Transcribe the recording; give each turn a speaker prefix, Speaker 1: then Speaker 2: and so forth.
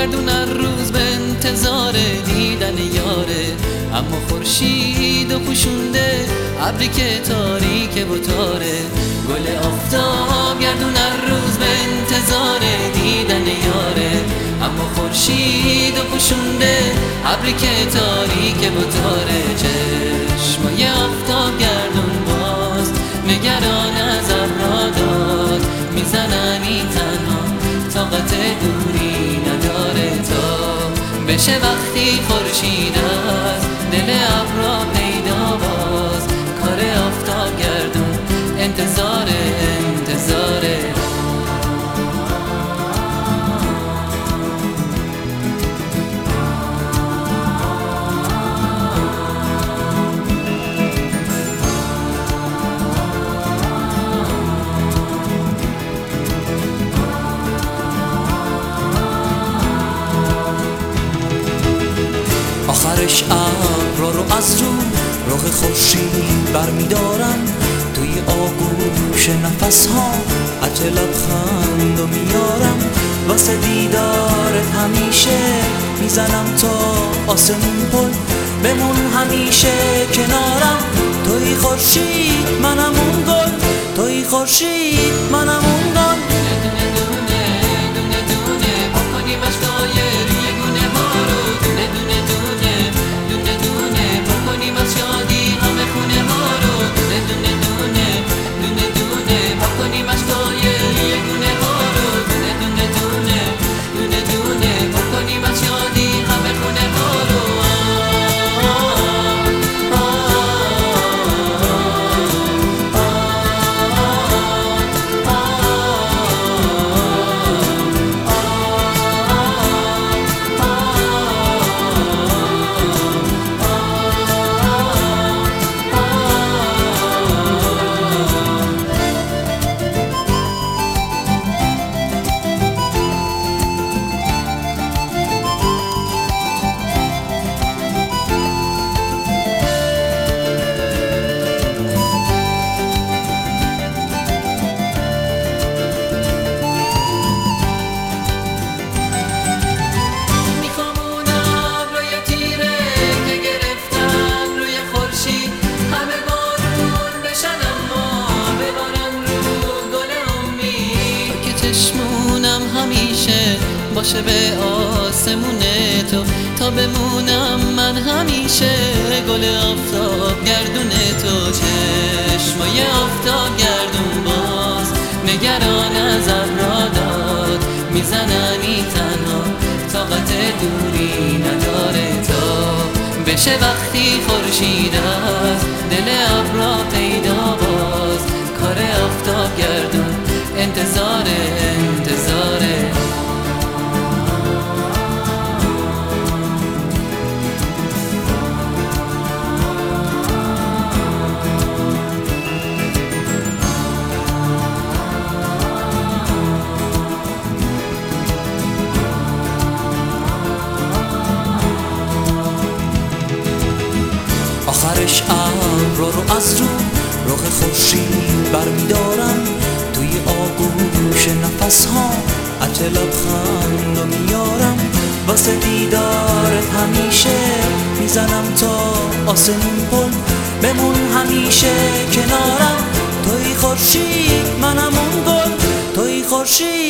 Speaker 1: گردون هر روز به انتظار دیدن یاره، اما خورشید و پوشونده ابری که تاریک و تاره. گل آفتاب گردون هر روز به انتظار دیدن یاره، اما خورشید و پوشونده ابری که تاریک و تاره. چشمای آفتاب گردون باز نگران از ابرها داد میزنن این تنها طاقت دوری نداره تا بشه وقتی خورشید از دل ابرها پیدا باز. کار آفتاب گردون انتظاره.
Speaker 2: آخرش ابرها رو از رو رخ خورشید برمیدارم، توی آغوش نفس‌ها عطر لبخند و میارم. واسه دیدارت همیشه میزنم تا آسمون پل، بمون همیشه کنارم. توی خورشید منم اون گل، توی خورشید منم اون گل.
Speaker 1: چشمونم همیشه باشه به آسمون تو، تا بمونم من همیشه گل آفتاب گردون تو. چشمای آفتاب گردون باز نگران از ابرها داد میزنن این تنها طاقت دوری نداره تا بشه وقتی خورشید از دل ابرها پیدا باز. کار آفتاب گردون انتظاره.
Speaker 2: آخرش ابرها رو از رو رخ خورشید برمیدارم، توی آغوش نفس‌ها عطر لبخند و میارم. واسه دیدارت همیشه میزنم تا آسمون پل، بمون همیشه کنارم. توی خورشید منم اون گل، توی خورشید